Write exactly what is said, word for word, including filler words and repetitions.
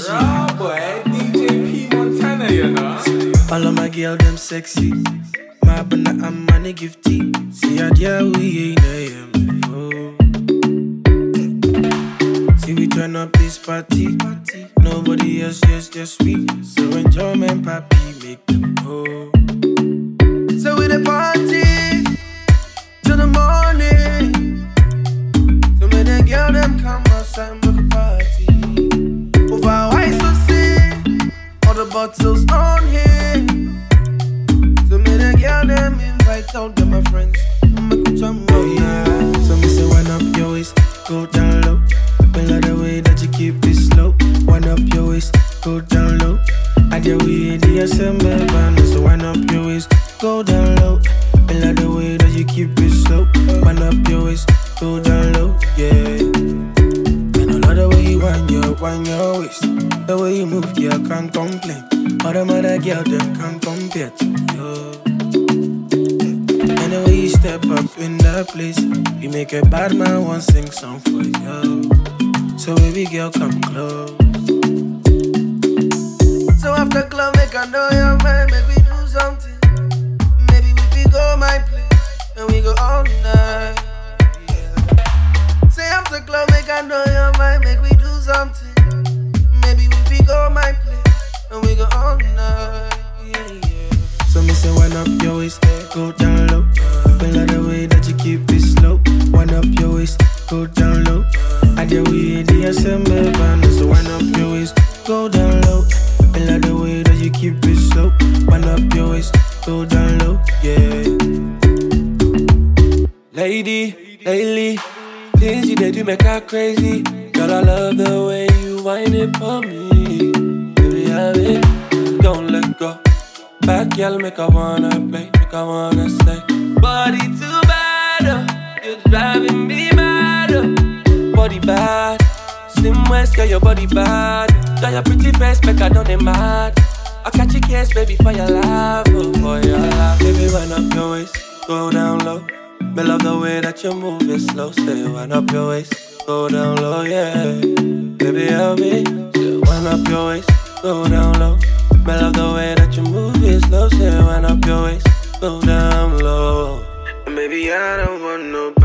Benz. Raw boy, D J P Montana, you know. All of my girl them sexy. My banana and money gifty. See how yeah we ain't a before. See we turn up this party. Nobody else, yes, just we. So enjoyment, papi, make them go. So we the party till the morning. So when the girl them come outside, make a party. Over ice so sick, all the bottles on here. So when the girl them invite all them my friends, make a jump oh yeah. So me say wind up your waist, go down low. I love the way that you keep it slow. Wind up your waist, go down low. I do we the assembly band, so wind up your waist, go down low. I love the way that you keep it slow. Wind up your waist, go down low, yeah. And I love the way you wind your, wind your waist. The way you move, yeah, I can't complain. All them other girls, them can't compare to you. And the way you step up in that place, you make a bad man want sing song for you. So baby girl, come close. So after club, make I know your mind, make we do something. Maybe we go my place and we go all night. Yeah. Say after club, make I know your mind, make we do something. Maybe we go my place and we go all night. Yeah, yeah. So me say wind up your waist, go down low. I love the way that you keep it slow. Wind up your waist, go down low. I dare we in the assembly band, so wind up your waist, go down low. I love the way that you keep it slow. Wind up your waist, go down low, yeah. Lady, lately, things you do make her crazy. Girl, I love the way you whine it for me. Baby, have it, don't let go. Bad girl, make I wanna play, make I wanna stay. Body too bad, oh, you're driving me mad, oh. Body bad, slim waist, girl, your body bad. Got your pretty face, make I don't mad. I'll catch your case, baby, for your love, oh, for your love. Baby, wind up your waist, go down low. Me love the way that you move it slow. Say, wind up your waist, go down low, yeah. Baby, help me. Say, wind up your waist, go down low. Me love the way that you move it slow. Say, wind up your waist, go down low. Maybe I don't want no